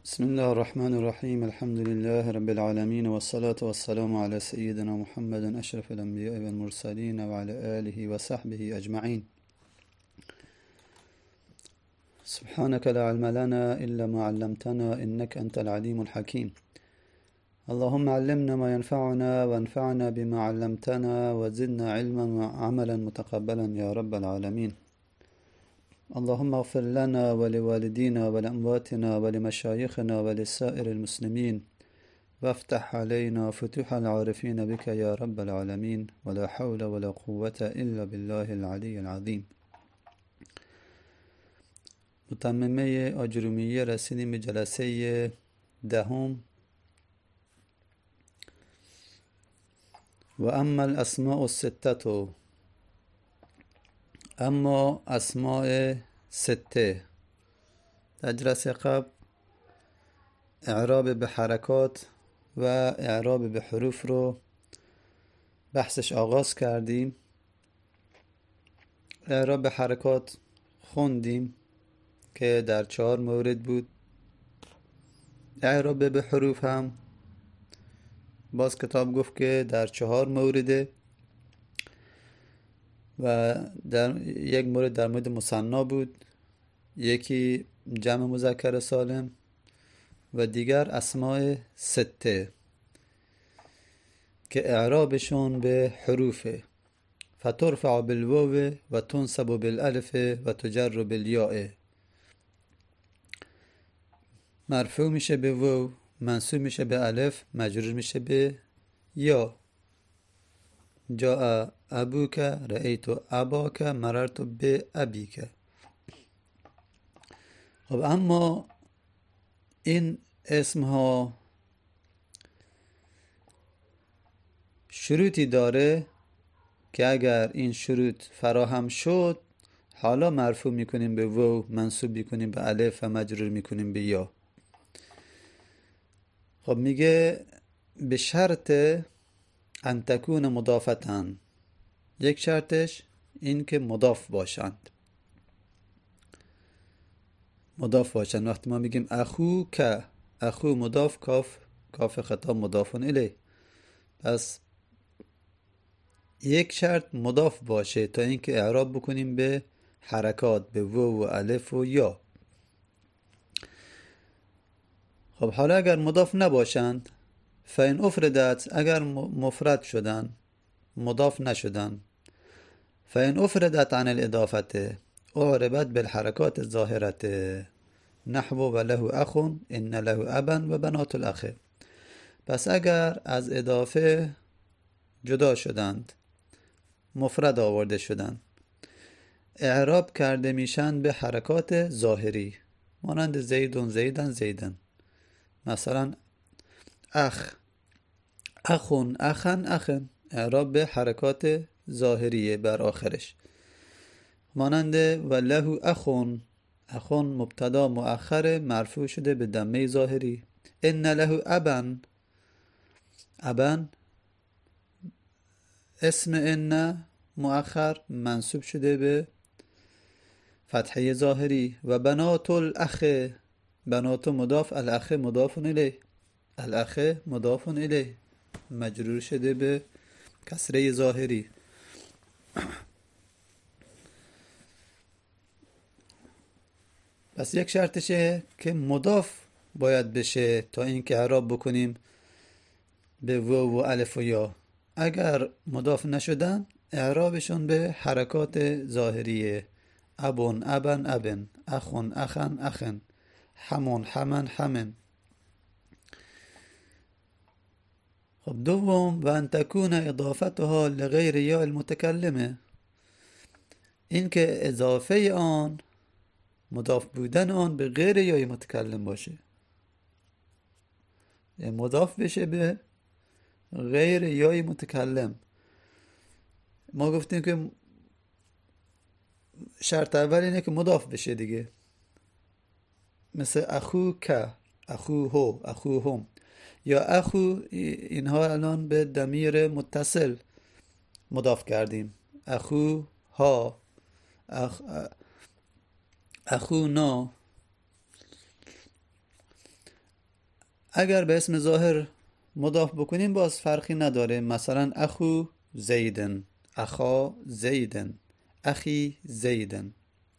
بسم الله الرحمن الرحيم الحمد لله رب العالمين والصلاة والسلام على سيدنا محمد أشرف الأنبياء والمرسلين وعلى آله وصحبه أجمعين. سبحانك لا علم لنا إلا ما علمتنا إنك أنت العليم الحكيم. اللهم علمنا ما ينفعنا وانفعنا بما علمتنا وزدنا علما وعملا متقبلا يا رب العالمين. اللهم اغفر لنا ولوالدينا ولأمواتنا ولمشايخنا ولسائر المسلمين وافتح علينا فتوح العارفين بك يا رب العالمين ولا حول ولا قوة إلا بالله العلي العظيم. متممه آجرومیه رسیدیم به جلسه دهم و اما الاسماء الستة، اما اسماء سته. در جلسه قبل اعراب به حرکات و اعراب به حروف رو بحثش آغاز کردیم. اعراب به حرکات خوندیم که در 4 مورد بود. اعراب به حروف هم باز کتاب گفت که در 4 مورده و در یک مورد در مورد مثنا بود، یکی جمع مذکر سالم و دیگر اسماء سته که اعرابشون به حروفه. فترفع بالواو و تنصب بالالف و تجر بالیاء. مرفوع میشه به واو، منصوب میشه به الف، مجرور میشه به یا. جاء ابوک، رأیت اباک، مررت به ابیک. خب اما این اسم ها شروطی داره که اگر این شروط فراهم شد حالا مرفوع میکنیم به واو، منصوب میکنیم به الف و مجرور میکنیم به یا. خب میگه به شرط ان تکون مضافتن، یک شرطش این که مضاف باشند. مضاف باشند وقتی ما میگیم اخو که، اخو مضاف، کاف خطاب مضاف الیه. پس یک شرط مضاف باشه تا اینکه اعراب بکنیم به حرکات، به واو و الف و یا. خب حالا اگر مضاف نباشند، فین افردت، اگر مفرد شدن مضاف نشدن، فین افردت عن الاضافه اعربت بالحرکات الظاهره نحو و له اخ ان له ابا و بنات الاخ. پس اگر از اضافه جدا شدند، مفرد آورده شدند، اعراب کرده میشن به حرکات ظاهری، مانند زیدون زیدن زیدن. مثلا اخ، اخون اخن اخن، اعراب به حرکات ظاهریه بر آخرش. مانند و له اخون، اخون مبتدا مؤخر مرفوع شده به ضمه ظاهری. ان له ابا، ابا اسم ان مؤخر منصوب شده به فتحه ظاهری. و بنات الاخ، بنات مضاف، الاخ مضاف الیه، الاخ مضاف الیه مجرور شده به کسره ظاهری. پس یک شرطشه که مضاف باید بشه تا اینکه اعراب بکنیم به واو و الف و یا. اگر مضاف نشدن اعرابشون به حرکات ظاهریه. ابون ابن ابن، اخون اخن اخن، همون همن همن. خب دوم و ان تکون اضافتها لغیر یا المتکلمه، این که اضافه آن، مضاف بودن آن به غیر یای متکلم باشه، مضاف بشه به غیر یای متکلم. ما گفتیم که شرط اول اینه که مضاف بشه دیگه، مثل اخو که، اخو هو، اخو هم، یا اخو. اینها الان به ضمیر متصل مضاف کردیم. اخو ها، اخونا. اگر به اسم ظاهر مضاف بکنیم باز فرقی نداره. مثلا اخو زیدن، اخا زیدن، اخی زیدن.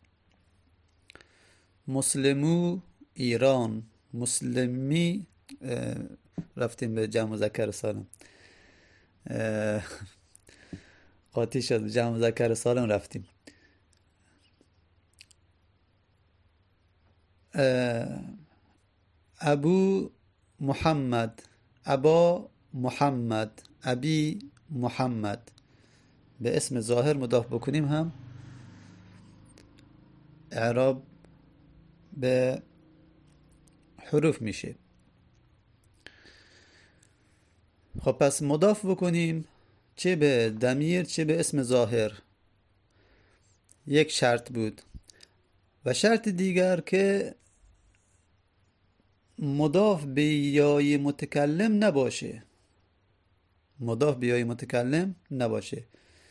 مسلمو ایران، مسلمی. رفتیم به جمع مذکر سالم، قاطی شد. جمع مذکر سالم رفتیم. ابو محمد، ابا محمد، ابی محمد. به اسم ظاهر مضاف بکنیم هم اعراب به حروف میشه. خب پس مضاف بکنیم چه به ضمیر چه به اسم ظاهر یک شرط بود. و شرط دیگر که مضاف به یای متکلم نباشه. مضاف به یای متکلم نباشه،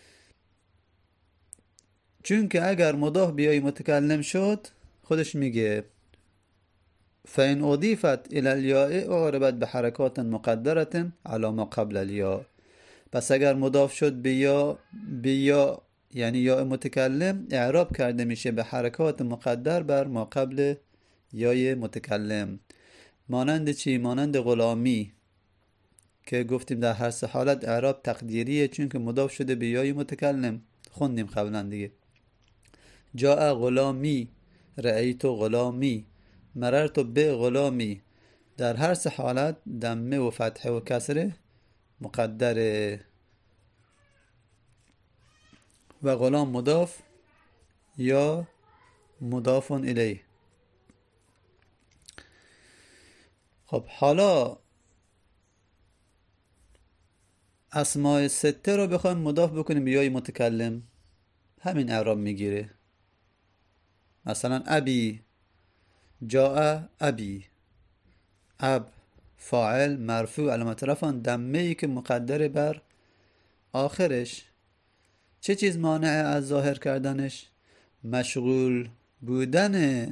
چون که اگر مضاف به یای متکلم شد خودش میگه فإن أضيفت إلى الياء أعربت بحركات مقدرة على ما قبل الياء. پس اگر مضاف شد به یا یعنی یا متکلم، اعراب کرده میشه به حرکات مقدر بر ما قبل یای متکلم. مانند چی؟ مانند غلامی که گفتیم در هر سه حالت اعراب تقدیریه، چون که مضاف شده به یای متکلم. خوندیم قبلا دیگه. جاء غلامی، رأیت غلامی، مررت به غلامی. در هر سه حالت دمه و فتحه و کسره مقدره. و غلام مضاف یا مضاف الیه. خب حالا اسماء سته رو بخوایم مضاف بکنیم به یای متکلم، همین اعراب میگیره. مثلا ابی، جاء ابی. اب فاعل مرفوع علامت رفع دمه ای که مقدره بر آخرش. چه چیز مانع از ظاهر کردنش؟ مشغول بودن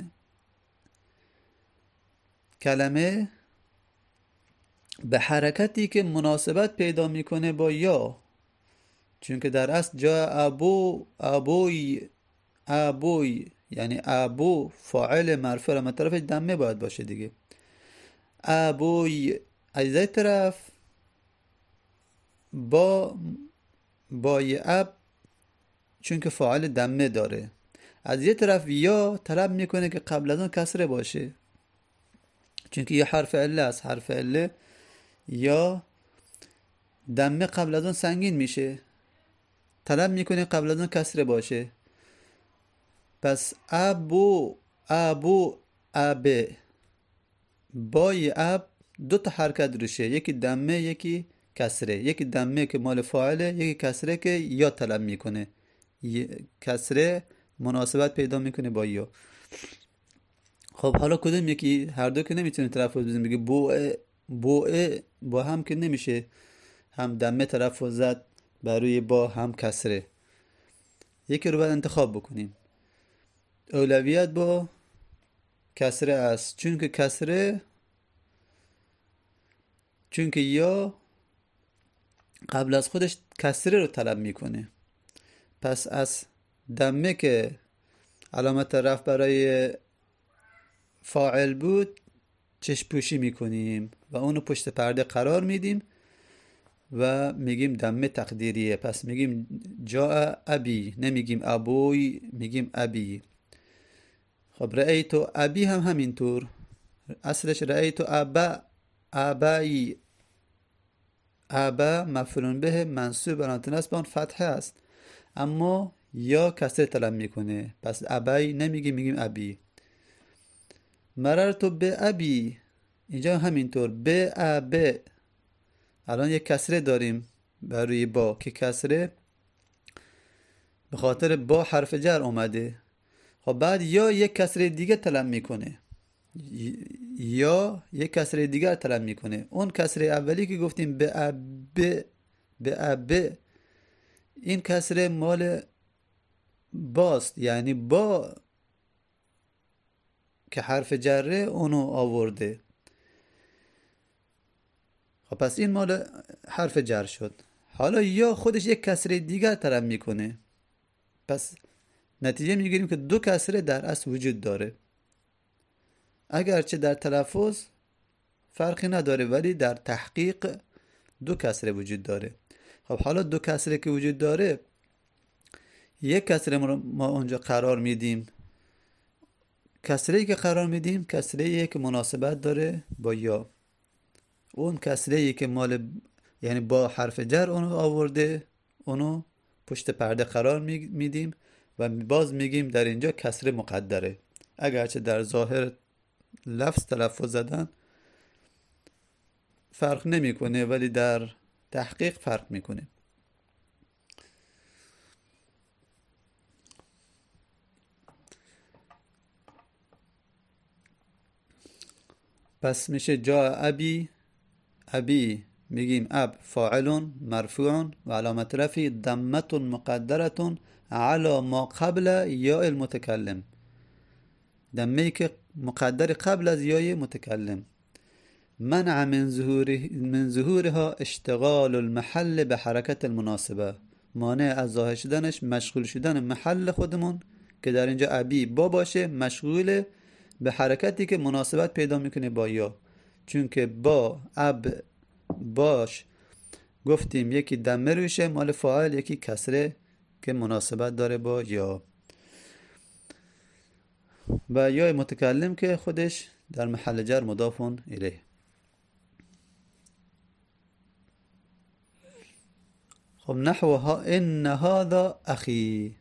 کلمه به حرکتی که مناسبت پیدا میکنه با یا. چون که در اصل جا ابو، ابوی، ابوی یعنی ابو فاعل مرفوع علامت طرفش دمه باید باشه دیگه. ابوی از این طرف با یه اب، چون که فاعل دمه داره. از یه طرف یا طلب میکنه که قبل از اون کسره باشه، چون که یه حرف عله است. حرف عله یا دمه قبل از اون سنگین میشه، طلب میکنه قبل از اون کسره باشه. پس ابو، ابو، ابه، با یه اب دو تا حرکت روشه، یکی دمه یکی کسره. یکی دمه که مال فاعله، یکی کسره که یا طلب میکنه. کسره مناسبت پیدا میکنه با یا. خب حالا کدوم یکی؟ هر دو که نمیتونه تلفظ بزنیم. بگه بوئه با هم که نمیشه، هم دمه تلفظ زد برای با، هم کسره. یکی رو باید انتخاب بکنیم. اولویت با کسره است، چون که یا قبل از خودش کسره رو طلب میکنه. پس از دمه که علامت رفع برای فاعل بود چشم پوشی میکنیم و اونو پشت پرده قرار میدیم و میگیم دمه تقدیریه. پس میگیم جاء ابی، نمیگیم ابوی، میگیم ابی. خب رأیتو ابی هم همینطور، اصلش رأیتو ابا، ابایی. ابا مفعول به منصوب علامت نصب آن فتحه است، اما یا کسره طلب میکنه. پس ابی نمیگیم، میگیم ابی. مررتو به ابی، اینجا همینطور به ابه. الان یک کسره داریم بر روی با که کسره به خاطر با حرف جر اومده. خب بعد یا یک کسره دیگه طلب میکنه، یا یک کسره دیگر طلب میکنه. اون کسره اولی که گفتیم به ابه، به ابه، این کسره مال باست، یعنی با که حرف جره اونو آورده. خب پس این مال حرف جر شد. حالا یا خودش یک کسره دیگر طلب میکنه، پس نتیجه میگیریم که دو کسره در اصل وجود داره، اگرچه در تلفظ فرقی نداره ولی در تحقیق دو کسره وجود داره. خب حالا دو کسره که وجود داره، یک کسره ما اونجا قرار میدیم، کسره‌ای که قرار میدیم کسره‌ایه که مناسبت داره با یا. اون کسره‌ای که یعنی با حرف جر اونو آورده، اونو پشت پرده قرار میدیم و باز میگیم در اینجا کسره مقدره، اگرچه در ظاهر لفظ تلفظ زدن فرق نمیکنه ولی در تحقیق فرق میکنه. پس میشه جا ابی میگیم اب فاعل مرفوع و علامت رفعه ضمه مقدره على ما قبل یا المتکلم، ضمه‌ای که مقدر قبل از یای متکلم. منع من ظهورها اشتغال المحل به حرکت المناسبه، مانع از ظاهر شدنش مشغول شدن محل خودمون که در اینجا ابی با باشه مشغول به حرکتی که مناسبت پیدا میکنه با یا، چون که با اب باش گفتیم یکی دمه روشه مال فاعل، یکی کسره که مناسبت داره با یا، و یا متکلم که خودش در محل جر مضاف الیه. خب نحوها ان هذا اخی،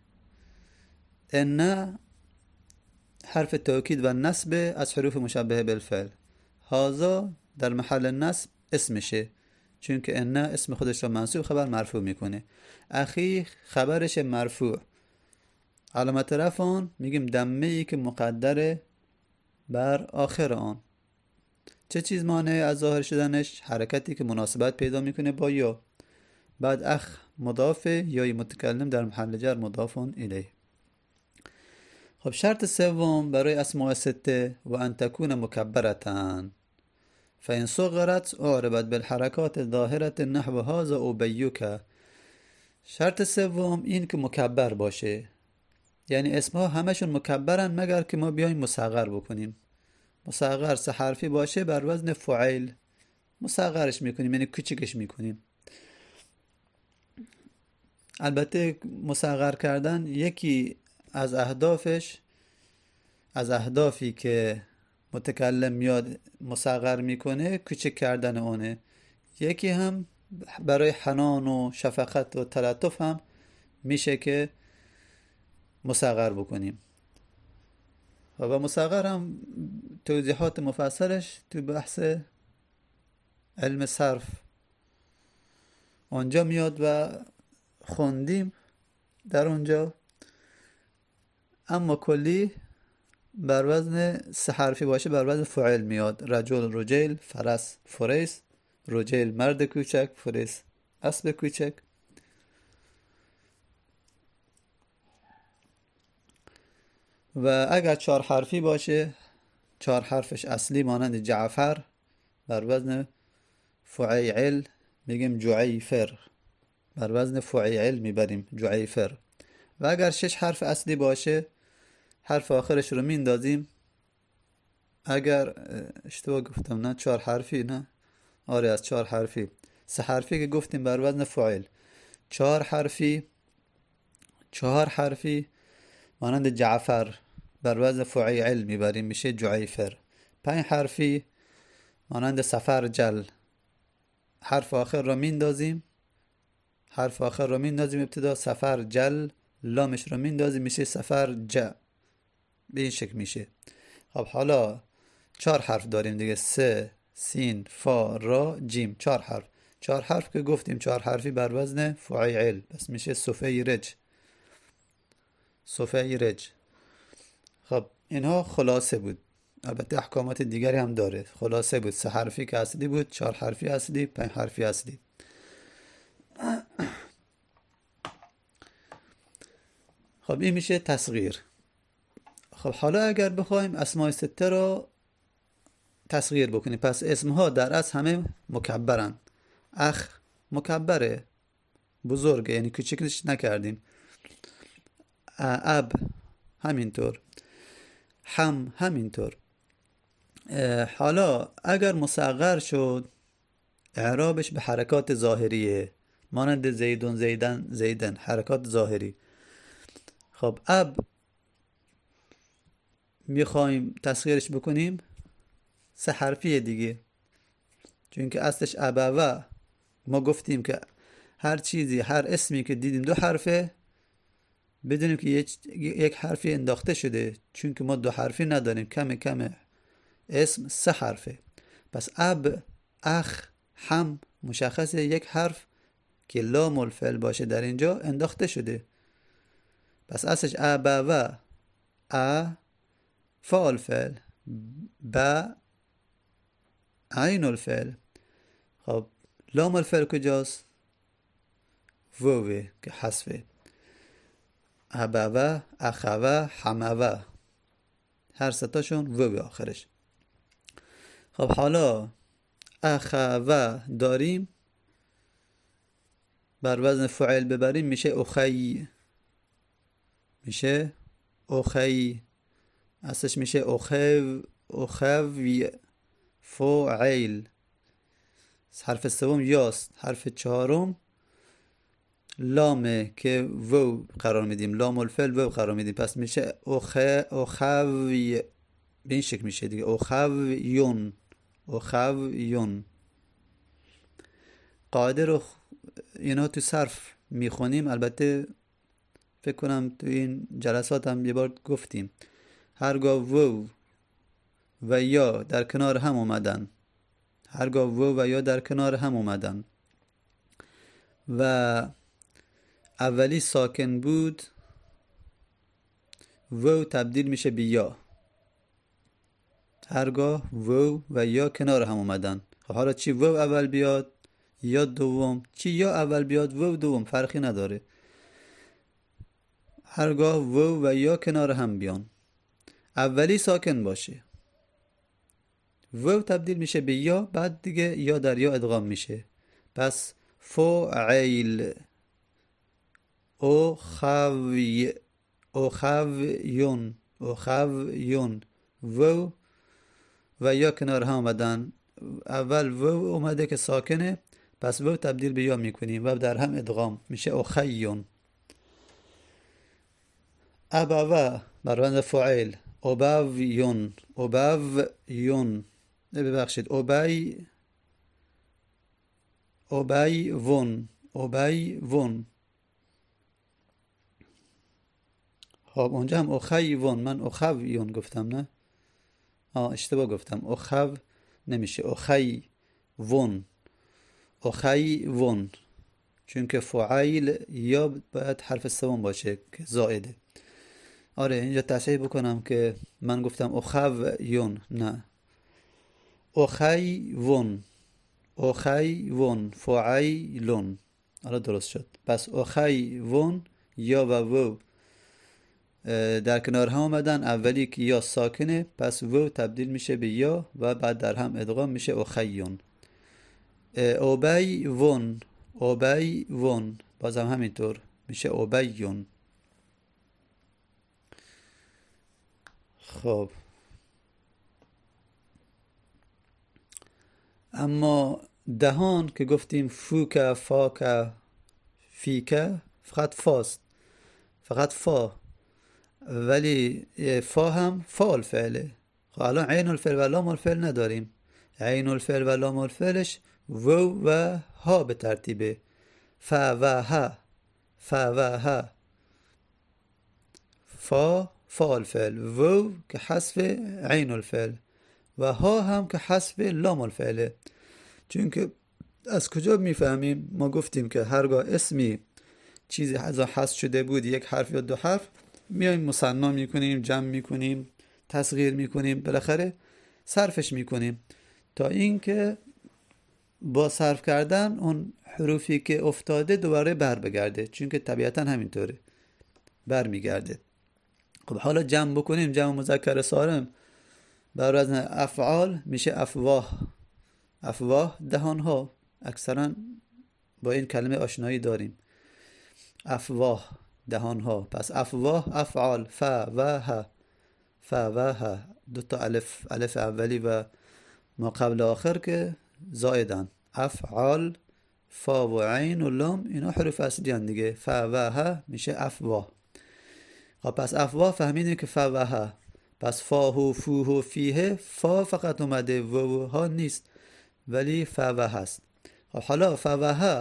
ان حرف توکید و نصب از حروف مشبهه بالفعل، هذا در محل نصب اسمشه چون که ان اسم خودش را منصوب خبر مرفوع میکنه، اخی خبرش مرفوع، علامت رفع آن میگیم ضمه ای که مقدره بر آخر آن. چه چیز مانع از ظاهر شدنش؟ حرکتی که مناسبت پیدا میکنه با یا. بعد اخ مضاف، یا متکلم در محل جر مضاف الیه. خب شرط سوم برای اسماء سته و ان تکون مکبرتان فإن صغرت اعربت بالحرکات ظاهرة نحو هذا ابیک. شرط سوم این که مکبر باشه، یعنی اسمها همشون مکبرن مگر که ما بیایم مصغر بکنیم. مصغر سه حرفی باشه بر وزن فعیل مصغرش میکنیم، یعنی کوچیکش میکنیم. البته مصغر کردن یکی از اهدافی که متکلم میاد مصغر میکنه کوچک کردن اونه، یکی هم برای حنان و شفقت و تلطف هم میشه که مصغر بکنیم. و مصغر هم توضیحات مفصلش تو بحث علم صرف اونجا میاد و خوندیم در اونجا، اما کلی بر وزن سه حرفی باشه بر وزن فعل میاد. رجل رجیل، فرس فریس، رجیل مرد کوچک، فریس اسب کوچک. و اگر چهار حرفی باشه چهار حرفش اصلی مانند جعفر بر وزن فعیل میگیم جعیفر، بر وزن فعیل میبریم جعیفر. و اگر 6 حرف اصلی باشه حرف آخرش رو میندازیم. اگر اشتباه گفتم نه 4 حرفی، نه آره از 4 حرفی 3 حرفی که گفتیم بر وزن فعیل، 4 حرفی مانند جعفر بر وزن فعیل میبریم میشه جعیفر. 5 حرفی مانند سفرجل حرف آخر رو میندازیم، ابتدا سفرجل، لامش رو میندازیم میشه سفرج، به این شکل میشه. خب حالا 4 حرف داریم دیگه، سه سین فا را جیم، 4 حرف که گفتیم 4 حرفی بر وزن فعیل بس میشه صفیرج. خب اینها خلاصه بود، البته احکامات دیگری هم داره. خلاصه بود 3 حرفی که اصلی بود، 4 حرفی اصلی، 5 حرفی اصلی. خب این میشه تصغیر. خب حالا اگر بخوایم اسماء سته را تصغیر بکنیم. پس اسمها در اصل همه مکبرن. اخ مکبره، بزرگه، یعنی کوچیکش نکردیم. اب همینطور، هم همینطور. حالا اگر مصغر شد اعرابش به حرکات ظاهریه، مانند زیدون زیدن زیدن، حرکات ظاهری. خب اب میخوایم تصغیرش بکنیم 3 حرفیه دیگه، چون که اصلش ابوه. ما گفتیم که هر چیزی، هر اسمی که دیدیم 2 حرفه بدونیم که یک حرفی انداخته شده، چون که ما 2 حرفی نداریم، کم اسم 3 حرفه. پس اب، اخ، هم مشخصه یک حرف که لام الفعل باشه در اینجا انداخته شده. پس اصلش ابوه، فا الفعل، با عین الفعل. خب لام الفعل کجاست؟ ووه که حذفه. ابوه، اخوه، حموه، هر 3 تاشون ووه آخرش. خب حالا اخوه داریم، بر وزن فعل ببریم میشه اخی، میشه اخی. اصلش میشه اخوی فعل. حرف 3 یاست. حرف 4 لامه که وو قرار میدیم، لام الفعل وو قرار میدیم. پس میشه اخوی، به این شکل میشه دیگه، اخویون، اخویون. قاعده رو اینا تو صرف میخونیم، البته فکر کنم تو این جلسات هم یه بار گفتیم. هرگاه وو و یا در کنار هم اومدن، هرگاه وو و یا در کنار هم اومدن و اولی ساکن بود، وو تبدیل میشه به یا. هرگاه وو و یا کنار هم اومدن. خب حالا چی وو اول بیاد یا دوم، چی یا اول بیاد وو دوم، فرقی نداره. هرگاه وو و یا کنار هم بیان، اولی ساکن باشه، وو تبدیل میشه به یا، بعد دیگه یا در یا ادغام میشه. پس فعیل، اخوی، اخویون، اخویون. وو و یا کنار هم اومدن، اول وو اومده که ساکنه، پس وو تبدیل به یا میکنیم و در هم ادغام میشه اخیون. ابوه بر وزن فعل، ابویون، ابویون، ببخشید ابی، ابیون، ابیون. خب اونجا هم اخیون، من اخویون گفتم نه؟ اشتباه گفتم، اخو نمیشه، اخیون، اخیون، چون که فعیل یا باید حرف 3 باشه که زائده. آره اینجا تصحیح بکنم که من گفتم اخویون، نه، اخیون، اخیون، فعیلون. آره درست شد. پس اخیون، یا و وو در کنار هم آمدن، اولی که یا ساکنه، پس وو تبدیل میشه به یا و بعد در هم ادغام میشه اخیون. ابیون، ابیون، بازم همینطور میشه ابیون. خب اما دهان که گفتیم فوکه، فاکه، فیکه، فقط فاست، فقط فا، ولی فا هم فا الفعله. خب الان عین الفعل و لام الفعل نداریم. عین الفعل و لام الفعلش وو و ها به ترتیبه، فا و ها، فا و ها. فا فا الفعل، وو که حذف عین الفعل و ها هم که حذف لام الفعله. چون که از کجا میفهمیم؟ ما گفتیم که هرگاه اسمی چیزی از حذف شده بود، یک حرف یا 2 حرف، میایم مثنا میکنیم، جمع میکنیم، تصغیر میکنیم، بالاخره صرفش میکنیم تا اینکه با صرف کردن اون حروفی که افتاده دوباره بر بگرده، چون که طبیعتا همینطوره، بر میگرده. خب حالا جمع بکنیم، جمع مذکر سالم بر وزن افعال میشه افواه. افواه دهان ها، اکثرا با این کلمه آشنایی داریم. افواه دهان ها. پس افواه افعال، ف و ه، ف و ه، دوتا الف اولی و ما قبل آخر که زائدن. افعال، فا و عین و لام اینا حروف اصلی هن دیگه. ف و ه میشه افواه. خب پس افواه فهمیدیم که ف و ه. پس فا و فو و فیه، فا فقط اومده و ها نیست ولی ف و هست. خب حالا ف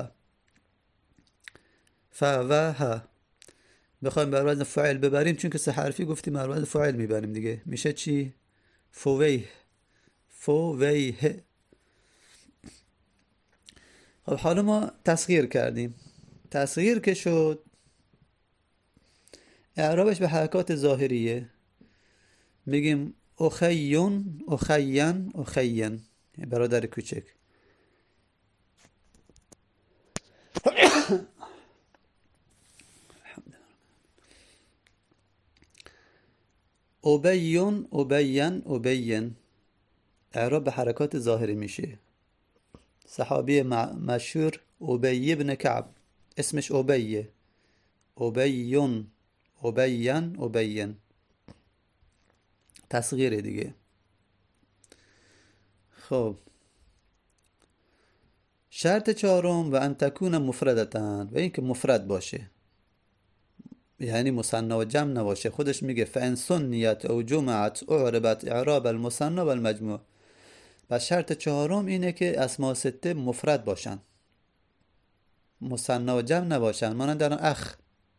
و ه بخوایم بر وزن فاعل ببریم، چون که سه حرفی گفتیم بر وزن فاعل میبریم دیگه، میشه چی؟ فویه. فویه. خب حالا ما تصغیر کردیم. تصغیر که شد، اعرابش به حرکات ظاهریه. میگیم اخیون، اخین، اخین، برادر کوچک. ابیون، ابین، ابین، اعراب به حرکات ظاهری میشه. صحابی مشهور ابی بن کعب، اسمش ابیه. ابیون، ابین، ابین، تصغیره دیگه. خب شرط چهارم و ان تکون مفردتن، و این که مفرد باشه، یعنی مثنی و جمع نباشه. خودش میگه فان سنیت او جمعت اعربت اعراب المثنی و المجموع. و شرط چهارم اینه که اسماء سته مفرد باشن، مثنی و جمع نباشن. مانند الان اخ،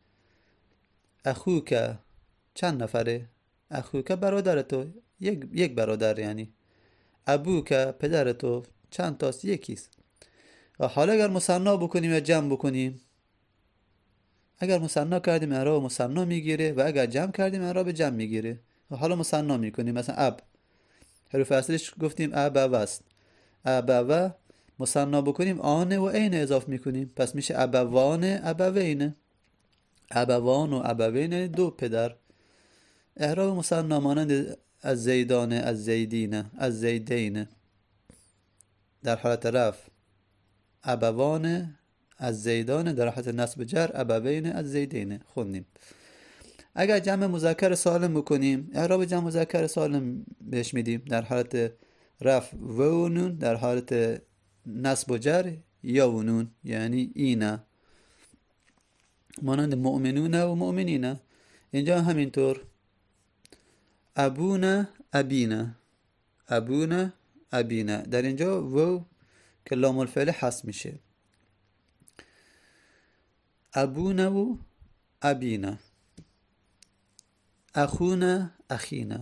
اخوک چند نفره؟ اخوک برادر تو، یک برادر یعنی. ابوک پدر تو چند تاست؟ یکیست. حالا اگر مثنی بکنیم یا جمع بکنیم، اگر مثنی کردیم اعراب مثنی میگیره و اگر جمع کردیم اعراب جمع میگیره. حالا مثنی میکنیم، مثلا اب، حروف اصلیش گفتیم اب است. اب مثنی بکنیم آن و عین اضافه میکنیم، پس میشه ابوان، ابوین. ابوان و ابوین دو پدر. اعراب مثنی مانند از زیدان، از زیدین، از زیدین. در حالت رفع ابوان از زیدان، در حالت نصب جر ابوین از زیدین خوندیم. اگر جمع مذکر سالم بکنیم، اعراب جمع مذکر سالم بهش میدیم، در حالت رفع و نون، در حالت نصب و جر یا و نون، یعنی اینا، مانند مؤمنون و مؤمنین. اینجا همینطور ابونا، ابینا، ابونا، ابینا. در اینجا و که لام الفعل حذف میشه. ابونا و ابینا، اخونا، اخینا.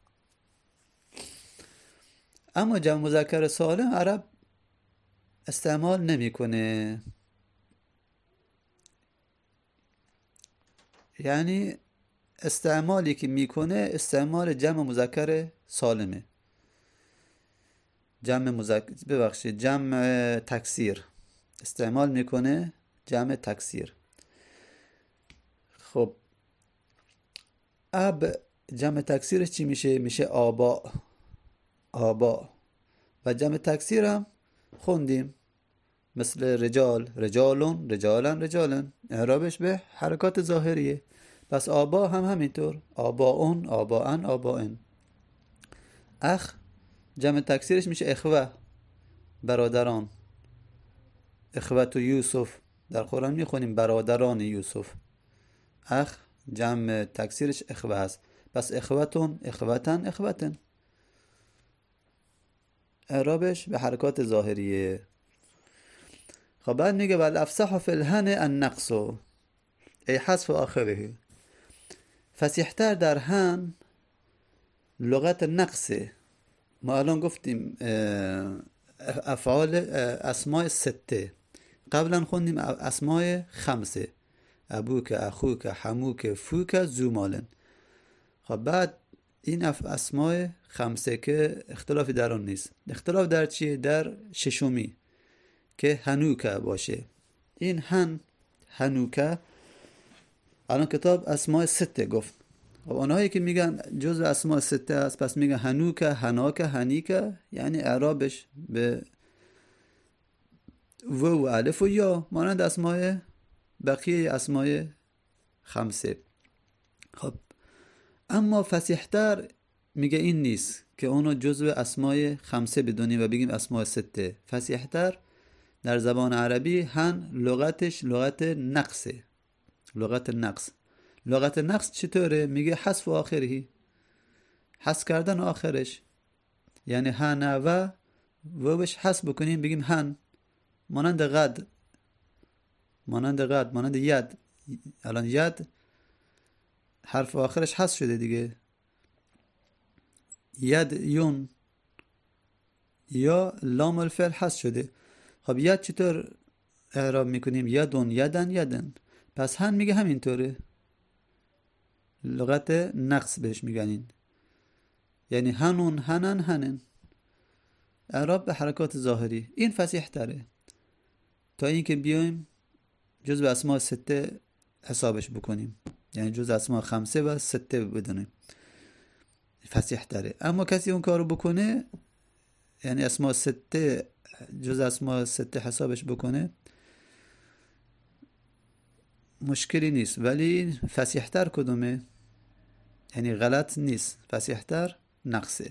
اما جمع مذکر سالم عرب استعمال نمیکنه، یعنی استعمالی که میکنه استعمال جمع مذکر سالمه. جمع تکسیر استعمال میکنه، جمع تکسیر. خب اب جمع تکسیرش چی میشه؟ میشه آبا، آبا. و جمع تکسیر هم خوندیم، مثل رجال، رجالون، رجالن، رجالن، اعرابش به حرکات ظاهریه. پس آبا هم همینطور، آباون، آباان، آباین. اخ جمع تکسیرش میشه اخوه، برادران. اخوت و یوسف، در قرآن میخونیم برادران یوسف. اخ جمع تکسیرش اخوه هست. پس اخوتون، اخوتن، اخوتن، اعرابش به حرکات ظاهریه. خب بعد میگه والافصح فی الهن النقص ای حذف آخره. فصیحتر در هن لغت نقصه. ما الان گفتیم افعال اسماء سته، قبلا خوندیم اسماء خمسه، ابوک، اخوک، حموک، فوک، زومالن. خب بعد این اسماء خمسه که اختلافی در آن نیست. اختلاف در چیه؟ در ششمی که هنوکه باشه. این هنوکه الان کتاب اسماء سته گفت. خب اونهایی که میگن جزء اسماء سته است پس میگن هنوکه، هناکه، هنیکه، یعنی اعرابش به و الف و یا مانند اسماء بقیه اسماء خمسه. خب اما فصیح‌تر میگه این نیست که اونو جزء اسماء خمسه بدونیم و بگیم اسماء سته. فصیح‌تر در زبان عربی هن لغتش لغت نقصه، لغت نقص. لغت نقص چطوره؟ میگه حذف آخری، حذف کردن آخرش، یعنی هن و وش حذف بکنیم بگیم هن، مانند غد، مانند غد، مانند ید. الان ید حرف آخرش حذف شده دیگه، ید یون، یا لام الفعل حذف شده. خب ید چطور اعراب میکنیم؟ یدون، یدن، یدن. پس هن میگه همینطوره، لغت نقص بهش میگنین، یعنی هنون، هنن، هنن، اعراب به حرکات ظاهری. این فصیح تره تا اینکه بیایم جزء اسماء سته حسابش بکنیم، یعنی جزء اسماء خمسه و سته بدونیم، فصیح تره. اما کسی اون کارو بکنه، یعنی اسماء سته جزء اسماء سته حسابش بکنه، مشکلی نیست. ولی فصیح تر کدومه؟ یعنی غلط نیست، فصیح تر نقصه.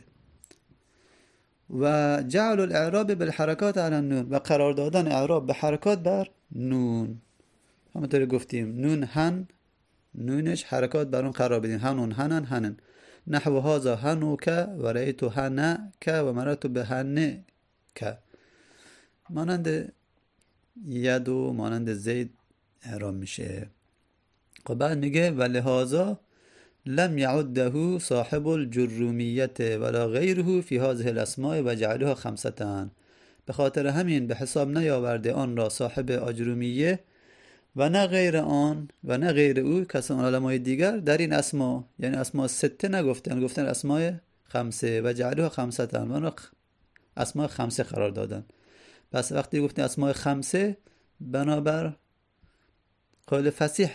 و جعل الاعراب بالحرکات علی النون، و قرار دادن اعراب به حرکات بر نون. همونطوری گفتیم نون هن، نونش حرکات بر اون قرار بدیم، هنون، هنن، هنن. نحو هذا هنوک و رأیت هنک و مررت به هنک، مانند ید و مانند زید اعراب میشه. خب بعد میگه و لهذا لم يعده صاحب الجرمیت ولا غیره فی هذه الاسماء و جعلها خمسة. به خاطر همین به حساب نیاورده آن را صاحب اجرومیه و نه غیر آن و نه غیر او کسان علمای دیگر در این اسما، یعنی اسما سته نگفتن، گفتن اسماء خمسه و جعلها خمسة، و آن را اسماء خمسه قرار دادن. پس وقتی گفتن اسماء خمسه بنابر قول فصیح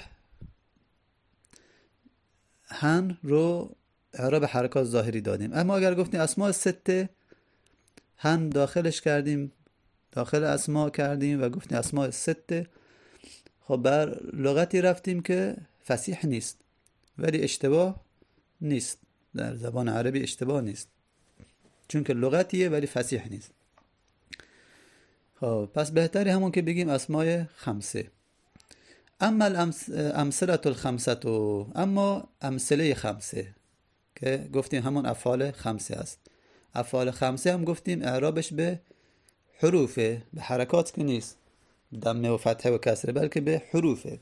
هن رو اعراب حرکات ظاهری دادیم. اما اگر گفتیم اسماء سته، هن داخلش کردیم، داخل اسماء کردیم و گفتیم اسماء سته، خب بر لغتی رفتیم که فصیح نیست، ولی اشتباه نیست، در زبان عربی اشتباه نیست، چون که لغتیه ولی فصیح نیست. خب پس بهتری همون که بگیم اسماء خمسه. اما الامثله الخمسه، اما امثله خمسه که گفتیم همون افعال خمسه است. افعال خمسه هم گفتیم اعرابش به حروفه، به حرکات که نیست، دمه و فتحه و کسره، بلکه به حروفه.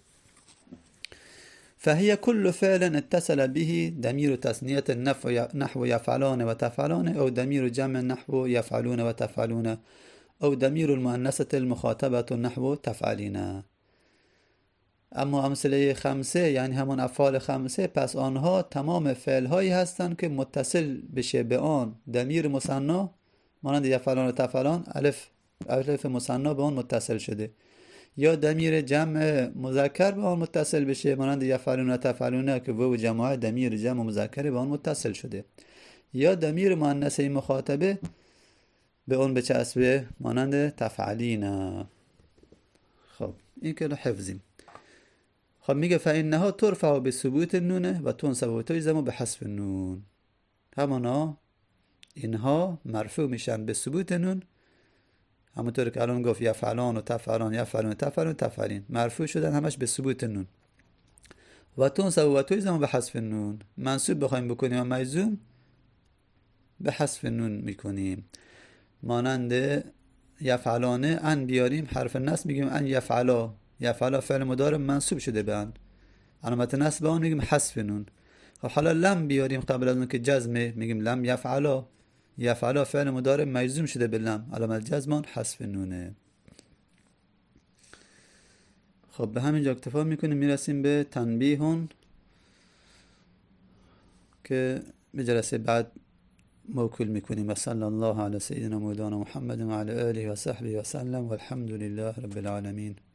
فهي كل فعل اتصل به ضمير تثنية نحو يفعلان وتفعلان، او ضمير جمع نحو يفعلون وتفعلون، او ضمير المؤنثة المخاطبة نحو تفعلين. اما امثله خمسه یعنی همون افعال خمسه، پس آنها تمام فعل هایی هستند که متصل بشه به آن ضمیر مثنا، مانند یفعلان و تفعلان، الف مثنا به آن متصل شده، یا ضمیر جمع مذکر به آن متصل بشه، مانند یفعلون و تفعلون که واو جماعه ضمیر جمع مذکر به آن متصل شده، یا ضمیر مؤنثه مخاطبه به آن بچسبه، مانند تفعلین. خب این که حفظیم. خب میگه فإنها ترفع بثبوت النون و تنصب و تجزم بحذف النون. همانا اینها مرفوع میشن به ثبوت نون، همونطور که الان گفت یفعلان و تفعلان، یفعلون و تفعلون، تفعلین، مرفوع شدن همش به ثبوت نون. و تنصب و تجزم بحذف النون، منصوب بخوایم بکنیم و مجزوم به حذف نون میکنیم. مانند یفعلانه ان بیاریم حرف نصب میگیم ان یفعلا، یفعلا فعل مضارع منصوب شده به ان، علامت نصب آن میگیم حذف نون. خب حالا لم بیاریم قبل از اون که جزمه، میگیم لم یفعلا، یفعلا فعل مضارع مجزوم شده به لم، علامت جزم آن حذف نونه. خب به همین جا اکتفا میکنیم، میرسیم به تنبیهون که به جلسه بعد موکول میکنیم. و صلی الله علی سیدنا مولانا محمد و علی آله و صحبه و سلم و الحمد لله رب العالمین.